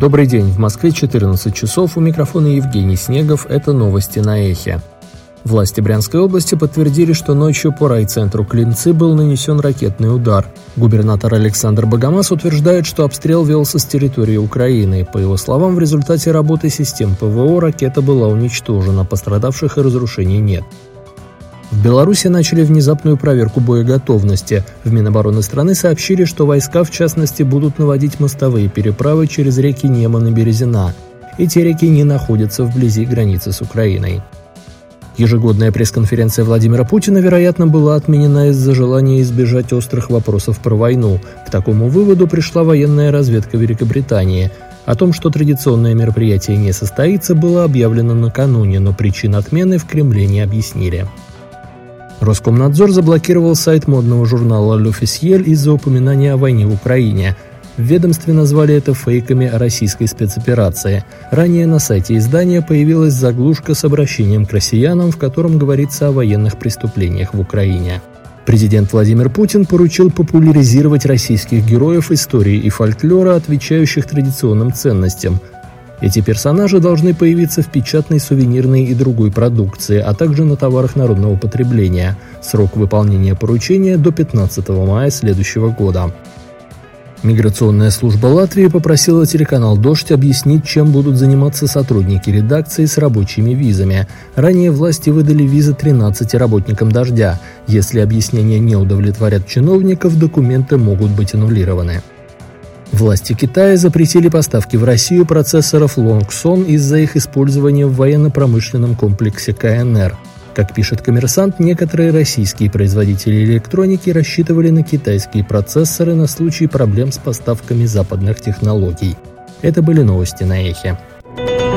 Добрый день, в Москве 14 часов, у микрофона Евгений Снегов, это новости на Эхе. Власти Брянской области подтвердили, что ночью по райцентру Клинцы был нанесен ракетный удар. Губернатор Александр Богомаз утверждает, что обстрел велся с территории Украины. По его словам, в результате работы систем ПВО ракета была уничтожена, пострадавших и разрушений нет. В Беларуси начали внезапную проверку боеготовности. В Минобороны страны сообщили, что войска, в частности, будут наводить мостовые переправы через реки Неман и Березина. Эти реки не находятся вблизи границы с Украиной. Ежегодная пресс-конференция Владимира Путина, вероятно, была отменена из-за желания избежать острых вопросов про войну. К такому выводу пришла военная разведка Великобритании. О том, что традиционное мероприятие не состоится, было объявлено накануне, но причин отмены в Кремле не объяснили. Роскомнадзор заблокировал сайт модного журнала «L'Officiel» из-за упоминания о войне в Украине. В ведомстве назвали это фейками о российской спецоперации. Ранее на сайте издания появилась заглушка с обращением к россиянам, в котором говорится о военных преступлениях в Украине. Президент Владимир Путин поручил популяризировать российских героев истории и фольклора, отвечающих традиционным ценностям. Эти персонажи должны появиться в печатной, сувенирной и другой продукции, а также на товарах народного потребления. Срок выполнения поручения до 15 мая следующего года. Миграционная служба Латвии попросила телеканал «Дождь» объяснить, чем будут заниматься сотрудники редакции с рабочими визами. Ранее власти выдали визы 13 работникам «Дождя». Если объяснения не удовлетворят чиновников, документы могут быть аннулированы. Власти Китая запретили поставки в Россию процессоров Longson из-за их использования в военно-промышленном комплексе КНР. Как пишет «Коммерсант», некоторые российские производители электроники рассчитывали на китайские процессоры на случай проблем с поставками западных технологий. Это были новости на Эхе.